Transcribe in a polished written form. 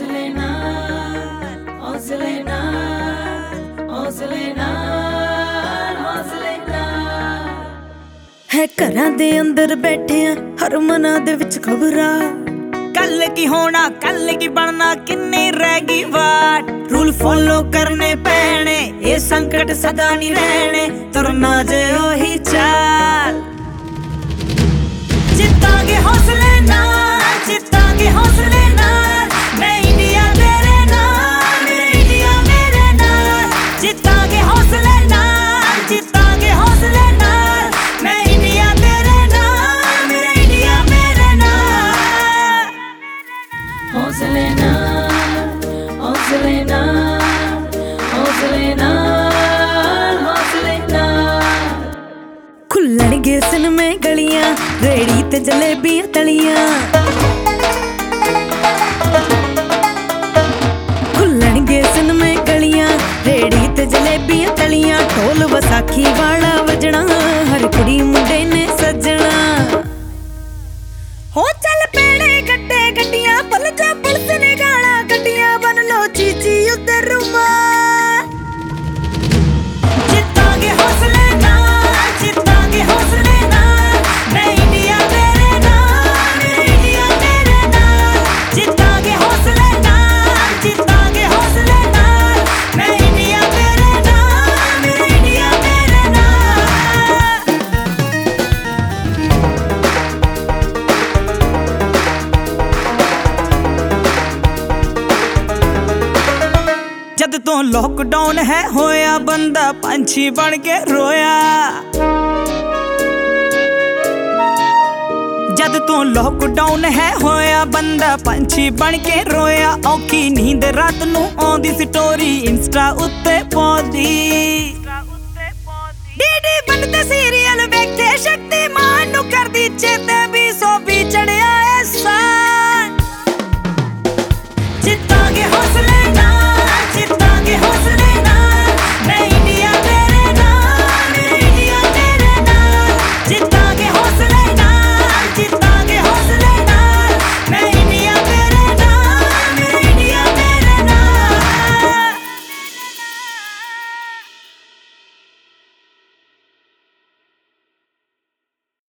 हौसले नाल हौसले नाल हौसले नाल हौसले नाल है घरां दे अंदर बैठे आ हर मना दे विच खबरां कल की होना कल की बनना किन्नी रह गई वाट रूल फॉलो करने पैने ये संकट सदा नहीं रहने तुरना जे ओही चाल जितांगे हौसले नाल जितांगे हौसले नाल मैं इंडिया तेरे नाल मेरे इंडिया मेरे नाल जितांगे हौसले नाल जितांगे हौसले नाल मैं इंडिया तेरे नाल मेरे इंडिया मेरे नाल हौसले नाल हौसले नाल हौसले नाल हौसले नाल खुलणगे सिनमे गलियां रेड़ी ते जलेबियां तलियां खुलणगे सिनमे गलियां रेड़ी ते जलेबियां तलियां ढोल वसाखी वाला वजना हर कुड़ी मुंडे ने सजना हो चल पेड़े गड्डे गड्डियां पल जा पुलिस ने गाला गड्डियां बन लो चीची उधर रुमा जितांगे हौसले नाल जितांगे हौसले नाल मैं इंडिया तेरे नाल मेरे इंडिया मेरे नाल जितांगे हौसले नाल जितांगे हौसले नाल मैं इंडिया तेरे नाल मेरे इंडिया मेरे नाल जद तो लॉकडाउन है होया बंदा पंछी बन के रोया जद तो लॉकडाउन है होया बंदा पंछी बन के रोया औखी नींद रात नू आउंदी स्टोरी इंस्टा उत्ते पाउंदी